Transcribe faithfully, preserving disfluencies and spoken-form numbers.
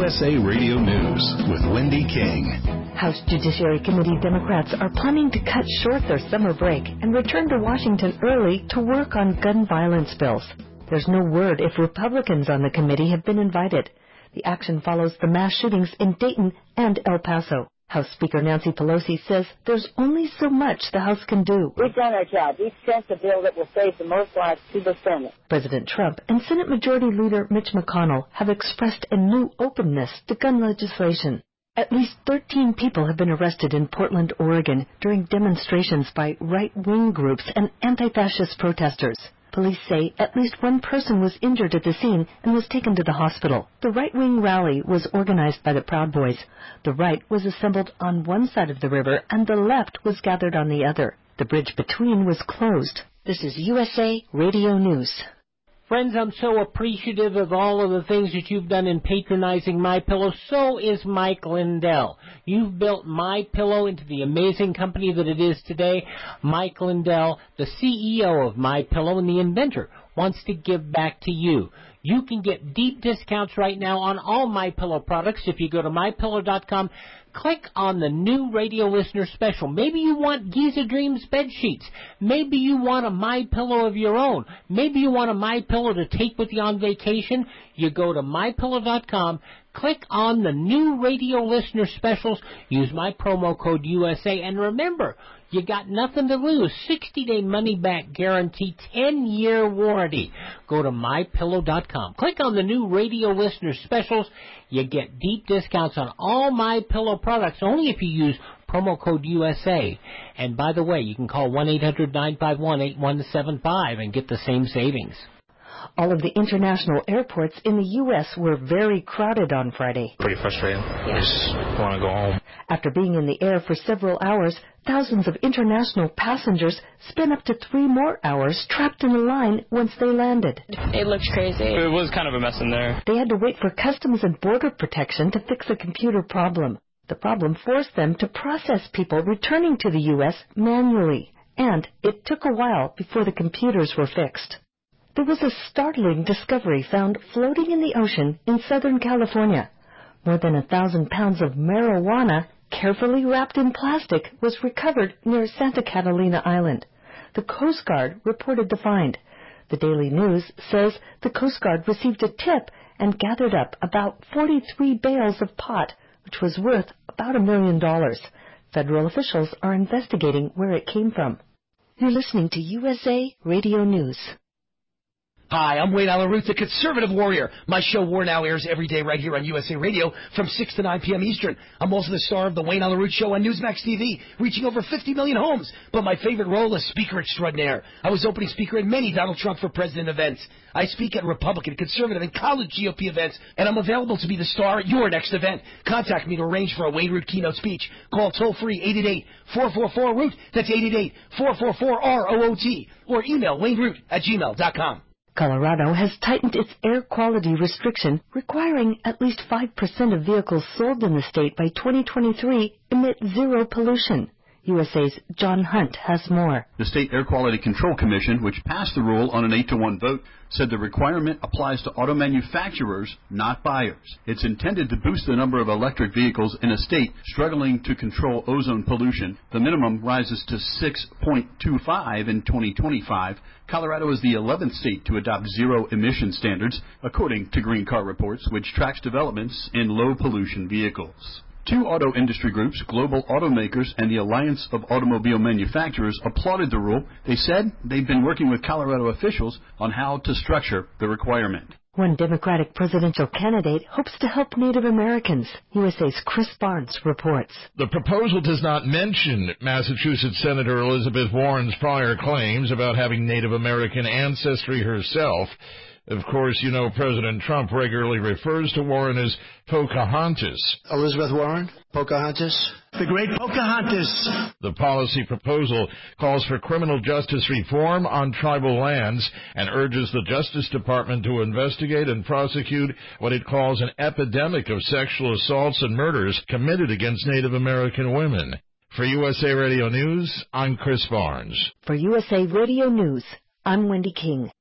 U S A Radio News with Wendy King. House Judiciary Committee Democrats are planning to cut short their summer break and return to Washington early to work on gun violence bills. There's no word if Republicans on the committee have been invited. The action follows the mass shootings in Dayton and El Paso. House Speaker Nancy Pelosi says there's only so much the House can do. We've done our job. We've sent the bill that will save the most lives to the Senate. President Trump and Senate Majority Leader Mitch McConnell have expressed a new openness to gun legislation. At least thirteen people have been arrested in Portland, Oregon during demonstrations by right-wing groups and anti-fascist protesters. Police say at least one person was injured at the scene and was taken to the hospital. The right-wing rally was organized by the Proud Boys. The right was assembled on one side of the river and the left was gathered on the other. The bridge between was closed. This is U S A Radio News. Friends, I'm so appreciative of all of the things that you've done in patronizing MyPillow. So is Mike Lindell. You've built MyPillow into the amazing company that it is today. Mike Lindell, the C E O of MyPillow and the inventor, wants to give back to you. You can get deep discounts right now on all MyPillow products if you go to my pillow dot com. Click on the new radio listener special. Maybe you want Giza Dreams bed sheets. Maybe you want a MyPillow of your own. Maybe you want a MyPillow to take with you on vacation. You go to my pillow dot com. Click on the new radio listener specials. Use my promo code U S A. And remember, you got nothing to lose. sixty-day money-back guarantee, ten-year warranty. Go to my pillow dot com. Click on the new radio listener specials. You get deep discounts on all MyPillow products only if you use promo code U S A. And by the way, you can call one eight hundred nine five one eight one seven five and get the same savings. All of the international airports in the U S were very crowded on Friday. Pretty frustrating. Yeah. I just want to go home. After being in the air for several hours, thousands of international passengers spent up to three more hours trapped in a line once they landed. It looks crazy. It was kind of a mess in there. They had to wait for Customs and Border Protection to fix a computer problem. The problem forced them to process people returning to the U S manually, and it took a while before the computers were fixed. There was a startling discovery found floating in the ocean in Southern California. More than a thousand pounds of marijuana, carefully wrapped in plastic, was recovered near Santa Catalina Island. The Coast Guard reported the find. The Daily News says the Coast Guard received a tip and gathered up about forty-three bales of pot, which was worth about a million dollars. Federal officials are investigating where it came from. You're listening to U S A Radio News. Hi, I'm Wayne Allen Root, the conservative warrior. My show War Now airs every day right here on U S A Radio from six to nine p.m. Eastern. I'm also the star of the Wayne Allen Root Show on Newsmax T V, reaching over fifty million homes. But my favorite role is speaker extraordinaire. I was opening speaker at many Donald Trump for President events. I speak at Republican, conservative, and college G O P events, and I'm available to be the star at your next event. Contact me to arrange for a Wayne Root keynote speech. Call toll-free eight eight eight, four four four, root. That's eight eight eight, four four four, R O O T. Or email wayneroot at gmail dot com. Colorado has tightened its air quality restriction, requiring at least five percent of vehicles sold in the state by twenty twenty-three emit zero pollution. U S A's John Hunt has more. The State Air Quality Control Commission, which passed the rule on an eight to one vote, said the requirement applies to auto manufacturers, not buyers. It's intended to boost the number of electric vehicles in a state struggling to control ozone pollution. The minimum rises to six point two five in twenty twenty-five. Colorado is the eleventh state to adopt zero emission standards, according to Green Car Reports, which tracks developments in low pollution vehicles. Two auto industry groups, Global Automakers and the Alliance of Automobile Manufacturers, applauded the rule. They said they've been working with Colorado officials on how to structure the requirement. One Democratic presidential candidate hopes to help Native Americans. U S A's Chris Barnes reports. The proposal does not mention Massachusetts Senator Elizabeth Warren's prior claims about having Native American ancestry herself. Of course, you know President Trump regularly refers to Warren as Pocahontas. Elizabeth Warren, Pocahontas, the great Pocahontas. The policy proposal calls for criminal justice reform on tribal lands and urges the Justice Department to investigate and prosecute what it calls an epidemic of sexual assaults and murders committed against Native American women. For U S A Radio News, I'm Chris Barnes. For U S A Radio News, I'm Wendy King.